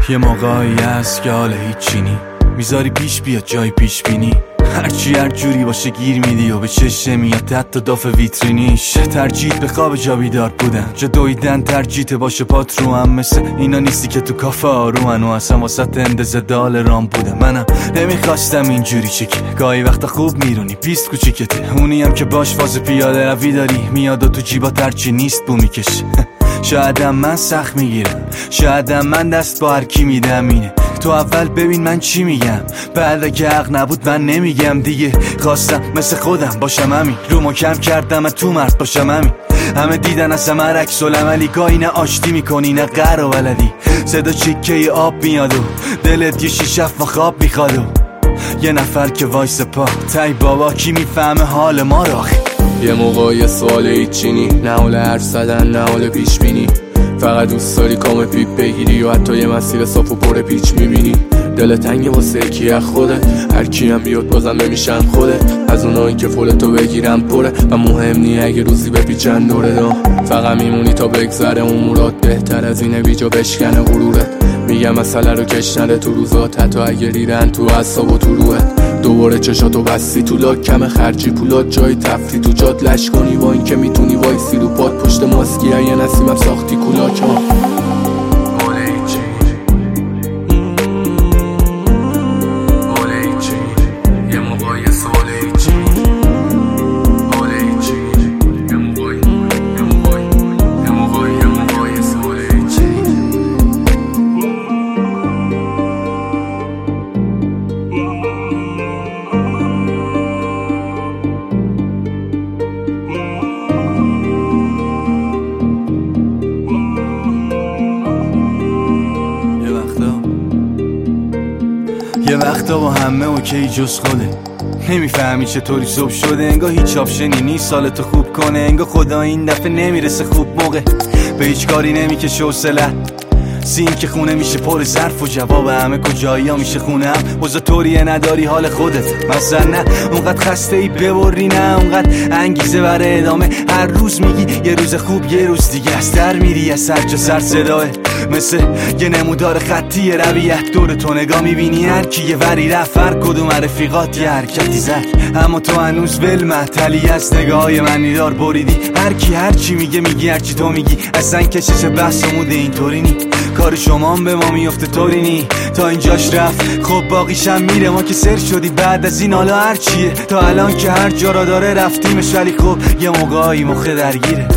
یه موقعی هست که حال هیچی نی، میذاری پیش بیاد جای پیش بینی، هرچی هر جوری باشه گیر میدی و به چشم میاد حتی داف ویترینیش. ترجیح به خواب جا بیدار بودن، جا دویدن ترجیح باشه پات رو هم، مثل اینا نیستی که تو کافه آرومن و اصلا واسط اندازه دال رام بودم. منم نمیخواستم اینجوری چکی، گاهی وقتا خوب میرونی پیست کوچیکته، اونی هم که باش فاز پیاده روی داری میاد و تو جیبا ترچی نیست بو میکشه. شایدم من سخت میگیرم، شایدم من دست با هر کی میدم، اینه تو اول ببین من چی میگم، بعد اگه حق نبود من نمیگم دیگه. خواستم مثل خودم باشم همین، رو ما کم کردم من تو مرد باشم همین. همه دیدن از همه عکس العملی، گاهی نه آشتی میکنی نه قهر و ولدی، صدا چیکه آب میاد و دلت یه شیشف و خواب میخواد و یه نفر که وایس پا تای بابا کی میفهمه حال ما رو. یه موقع یه سوال هیچینی، نه حال حرف زدن نه حال پیش بینی، فقط دوست داری کام پیپ بگیری و حتی یه مسیر صاف و پر پیچ میبینی. دل تنگه واسه کی از خودت، هر کی هم بیاد بازم نمیشم خودت، از اونایی که فولتو بگیرم پره و مهم نی اگه روزی بپیچن دوره دا. فقط میمونی تا بگذره امورات، بهتر از اینه بیجا بشکنه غرورت. میگم مسئله رو کش نده تو روزات، حتی اگه ریرن تو اعصاب و تو روحت. دوباره چشاتو بستی تو لاک، کم خرجی پولات جای تفتی تو جات لش کنی، با این که میتونی وایسی رو پاد پشت ماسکی یه نسیمم ساختی کولاک ها. یه وقتا با همه اوکی جز خوده، نمیفهمی چطوری صبح شده، انگاه هیچ آپشنی نیست سالتو خوب کنه، انگاه خدا این دفعه نمیرسه خوب موقع، به هیچ کاری نمیکشه حوصله‌ت، سین که خونه میشه پر ظرف و جواب همه کجایی ها میشه خونه هم، وزا طوریه نداری حال خودت مثلا، نه اونقدر خسته ای ببری، نه اونقدر انگیزه برای ادامه، هر روز میگی یه روز خوب یه روز دیگه از در میری، از سر جا سر صداه مثل یه نمودار خطی رویت، دور تو نگاه میبینی هر کی یه وری رفت، هر کدوم رفیقات یه حرکتی زد، اما تو هنوز ول محتلی از نگاهی منی دار بریدی، هر کی هر چی میگه میگی، هر چی تو میگی اصلا کشش بحث و موده اینطوری نی، کار شما هم به ما میفته طوری نی، تا اینجاش رفت خب باقیشم میره، ما که سر شدی بعد از این حالا هر چیه، تا الان که هر جا را داره رفتیمش، ولی خب یه موقعی مخه درگیره.